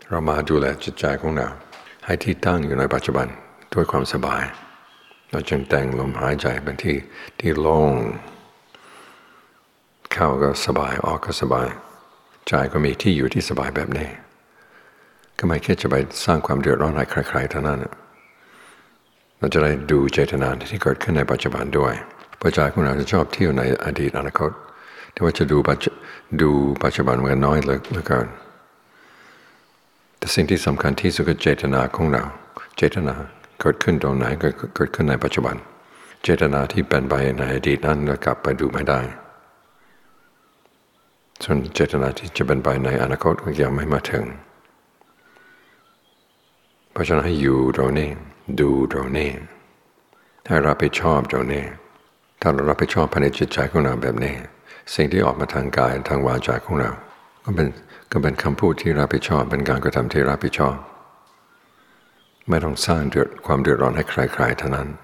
เรามาดูแลจิตใจของเราให้ที่ตั้งอยู่ในปัจจุบันด้วยความสบายเราจึงแต่งลมหายใจเป็นที่โล่งเข้าก็สบายออกก็สบายใจก็มีที่อยู่ที่สบายแบบนี้ก็ไม่คิดจะไปสร้างความเดือดร้อนให้ใครๆเท่านั้นเราจะได้ดูเจตนาที่เกิดขึ้นในปัจจุบันด้วยเพราะใจของเราจะชอบเที่ยวในอดีตอนาคตแต่ว่าจะดูปัจจุบันมันน้อยเหลือเกินแต่สิ่งที่สำคัญที่สุดคือเจตนาของเราเจตนาเกิดขึ้นตรงไหนก็เกิดขึ้นในปัจจุบันเจตนาที่เป็นไปในอดีตนั้นเรากลับไปดูไม่ได้ส่วนเจตนาที่จะเป็นไปในอนาคตก็ยังไม่มาถึงเพราะฉะนั้นให้อยู่ตรงนี้ดูตรงนี้ให้รับผิดชอบตรงนี้ถ้าเรารับผิดชอบภายในจิตใจของเราแบบนี้สิ่งที่ออกมาทางกายทางวาจาของเราก็เป็นคำพูดที่รับผิดชอบเป็นการกระทำที่รับผิดชอบไม่ต้องสร้างความเดือดร้อนให้ใครๆเท่านั้น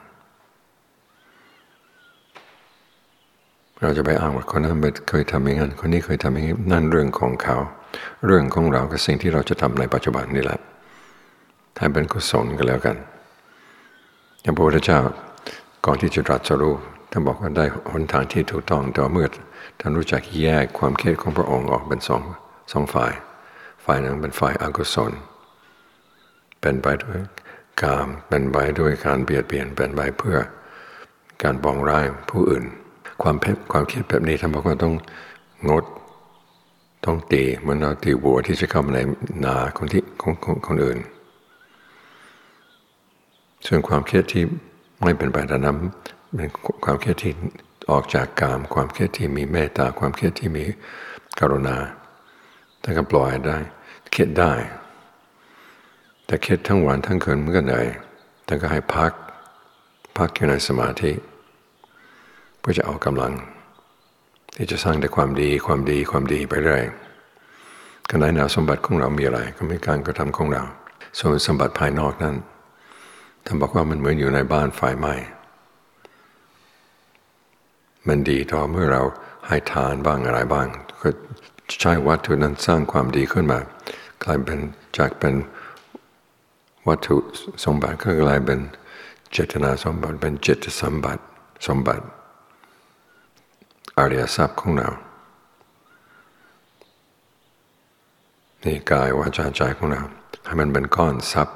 เราจะไปอ้างว่าคนนั้นเคยทำอย่างนั้นคนนี้เคยทำอย่างนี้นั่นเรื่องของเขาเรื่องของเรากับสิ่งที่เราจะทำในปัจจุบันนี่แหละให้เป็นกุศลกันแล้วกันอย่างพระพุทธเจ้าก่อนที่จะตรัสรู้ท่านบอกว่าได้หนทางที่ถูกต้องแต่เมื่อท่านรู้จักแยกความคิดของพระองค์ออกเป็นสองฝ่ายหนึ่งเป็นฝ่ายอกุศลเป็นไปด้วยกามเป็นไปด้วยการเบียดเบียนเป็นไปเพื่อการปองร้ายผู้อื่นความคิดแบบนี้ท่านบอกว่าต้องงดต้องตีเหมือนเราตีวัวที่จะเข้ามาในนาของคนอื่นส่วนความคิดที่ไม่เป็นไปตามนั้นเป็นความคิดที่ออกจากกามความคิดที่มีเมตตาความคิดที่มีกรุณาท่านก็ปล่อยได้คิดได้แต่คิดทั้งวันทั้งคืนมันก็เหนื่อยท่านก็ให้พักอยู่ในสมาธิเพื่อจะเอากำลังที่จะสร้างแต่ความดีไปเรื่อยก็ในแนวสมบัติของเรามีอะไรก็มีการกระทำของเราส่วนสมบัติภายนอกนั้นท่านบอกว่ามันเหมือนอยู่ในบ้านไฟไหม้มันดีต่อเมื่อเราให้ทานบ้างอะไรบ้างก็ใช้วัตถุนั้นสร้างความดีขึ้นมากลายเป็นจากเป็นวัตถุสมบัติก็กลายเป็นเจตนาสมบัติเป็นจิตสมบัติอริยทรัพย์ของเรานี่กายวาจาใจของเราให้มันเป็นก้อนทรัพย์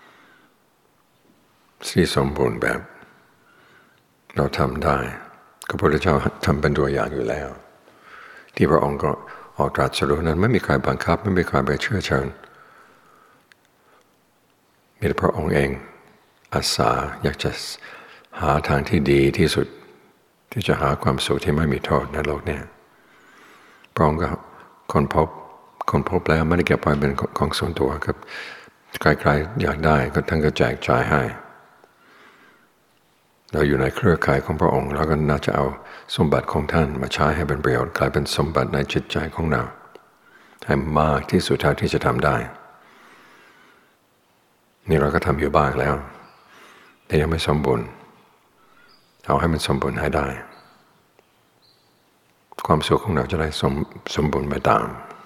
ที่สมบูรณ์แบบเราทำได้ก็พระพุทธเจ้าทำเป็นตัวอย่างอยู่แล้วที่พระองค์ก็ออกตรัสรู้นั้นไม่มีใครบังคับไม่มีใครไปเชื่อเชิญมีแต่พระองค์เองอาสาอยากจะหาทางที่ดีที่สุดที่จะหาความสุขที่ไม่มีโทษในโลกนี้พระองค์ก็คนพบแล้วไม่ได้เก็บไว้เป็นของส่วนตัวครับใครๆอยากได้ก็ท่านก็แจกจ่ายให้เราอยู่ในเครือข่ายของพระองค์เราก็น่าจะเอาสมบัติของท่านมาใช้ให้เป็นประโยชน์กลายเป็นสมบัติในจิตใจของเราให้มากที่สุดเท่าที่จะทำได้นี่เราก็ทำอยู่บ้างแล้วแต่ยังไม่สมบูรณ์เอาให้มันสมบูรณ์ให้ได้ความสุขของเราจะได้สมบูรณ์ไปตาม